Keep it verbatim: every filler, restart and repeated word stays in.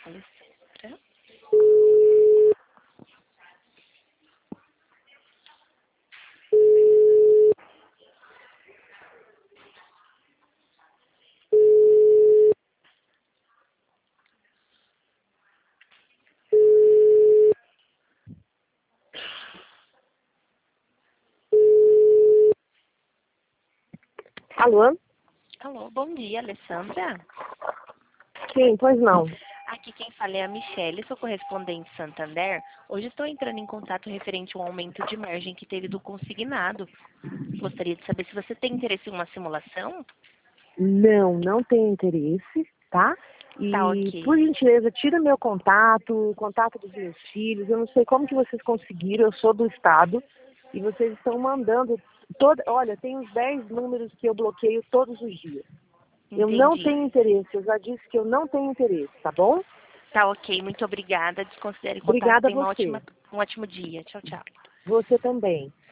Alessandra. Alô? Alô, bom dia, Alessandra. Sim, pois não. Aqui quem fala é a Michelle, sou correspondente Santander. Hoje estou entrando em contato referente ao aumento de margem que teve do consignado. Gostaria de saber se você tem interesse em uma simulação? Não, não tenho interesse, tá? Tá E, ok. por gentileza, tira meu contato, o contato dos meus filhos. Eu não sei como que vocês conseguiram, eu sou do Estado. E vocês estão mandando... Toda, olha, tem uns dez números que eu bloqueio todos os dias. Eu não Entendi. tenho interesse, eu já disse que eu não tenho interesse, tá bom? Tá ok, muito obrigada. Desconsidere o contato. Obrigada a Tenha uma você. ótima, um ótimo dia. Tchau, tchau. Você também.